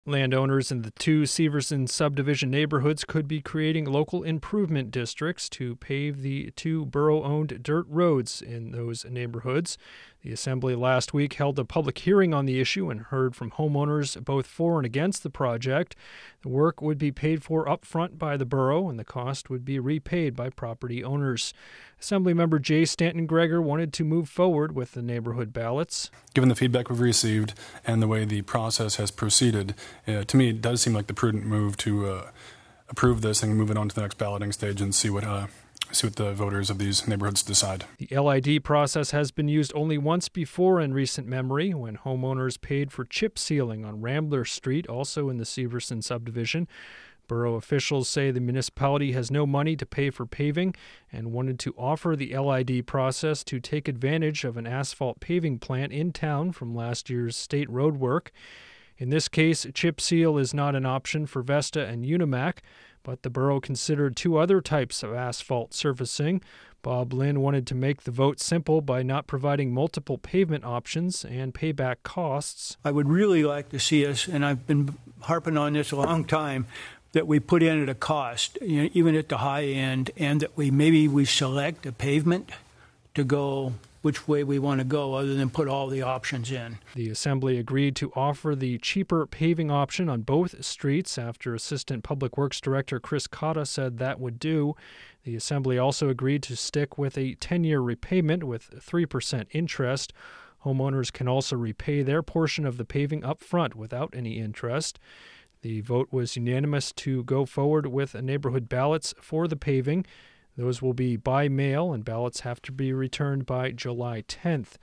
Landowners in the two Severson subdivision neighborhoods could be creating local improvement districts to pave the two borough-owned dirt roads in those neighborhoods. The Assembly last week held a public hearing on the issue and heard from homeowners both for and against the project. The work would be paid for upfront by the borough, and the cost would be repaid by property owners. Assemblymember Jay Stanton Gregor wanted to move forward with the neighborhood ballots. Given the feedback we've received and the way the process has proceeded, to me it does seem like the prudent move to approve this and move it on to the next balloting stage and see what the voters of these neighborhoods decide. The LID process has been used only once before in recent memory, when homeowners paid for chip sealing on Rambler Street, also in the Severson subdivision. Borough officials say the municipality has no money to pay for paving and wanted to offer the LID process to take advantage of an asphalt paving plant in town from last year's state road work. In this case, chip seal is not an option for Vesta and Unimac, but the borough considered two other types of asphalt surfacing. Bob Lynn wanted to make the vote simple by not providing multiple pavement options and payback costs. I would really like to see us, and I've been harping on this a long time, that we put in at a cost, even at the high end, and that we select a pavement to go which way we want to go other than put all the options in. The Assembly agreed to offer the cheaper paving option on both streets after Assistant Public Works Director Chris Cotta said that would do. The Assembly also agreed to stick with a 10-year repayment with 3% interest. Homeowners can also repay their portion of the paving up front without any interest. The vote was unanimous to go forward with neighborhood ballots for the paving. Those will be by mail, and ballots have to be returned by July 10th.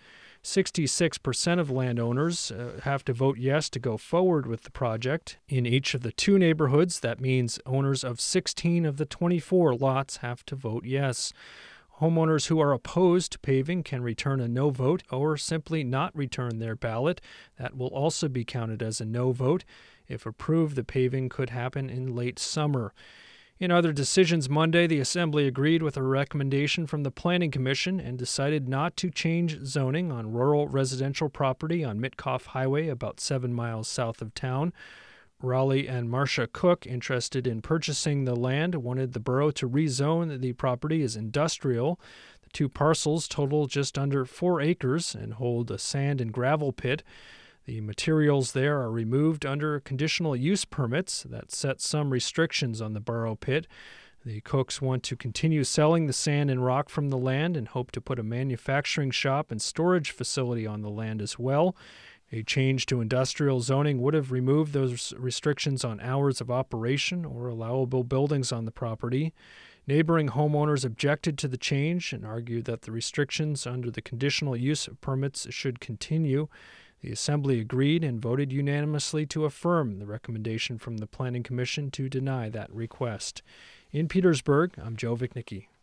66% of landowners have to vote yes to go forward with the project. In each of the two neighborhoods, that means owners of 16 of the 24 lots have to vote yes. Homeowners who are opposed to paving can return a no vote or simply not return their ballot. That will also be counted as a no vote. If approved, the paving could happen in late summer. In other decisions Monday, the Assembly agreed with a recommendation from the Planning Commission and decided not to change zoning on rural residential property on Mitkoff Highway about 7 miles south of town. Raleigh and Marcia Cook, interested in purchasing the land, wanted the borough to rezone the property as industrial. The two parcels total just under 4 acres and hold a sand and gravel pit. The materials there are removed under conditional use permits that set some restrictions on the borough pit. The Cooks want to continue selling the sand and rock from the land and hope to put a manufacturing shop and storage facility on the land as well. A change to industrial zoning would have removed those restrictions on hours of operation or allowable buildings on the property. Neighboring homeowners objected to the change and argued that the restrictions under the conditional use permits should continue. The Assembly agreed and voted unanimously to affirm the recommendation from the Planning Commission to deny that request. In Petersburg, I'm Joe Vichnicki.